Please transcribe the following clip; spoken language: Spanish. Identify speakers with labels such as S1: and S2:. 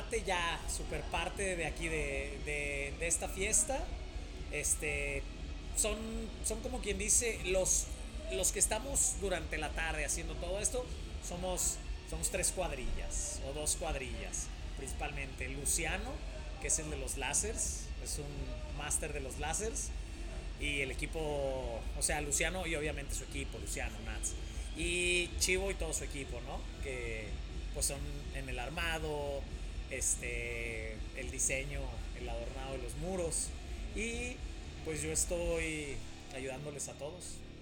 S1: super parte de aquí de esta fiesta. Este, son como quien dice, los que estamos durante la tarde haciendo todo esto, somos tres cuadrillas o dos cuadrillas, principalmente. Luciano, que es el de los lásers, es un máster de los lásers. Y el equipo, o sea, Luciano y obviamente su equipo, Luciano, Nats. Y Chivo y todo su equipo, ¿no? Que pues son en el armado, el diseño, el adornado de los muros. Y pues yo estoy ayudándoles a todos.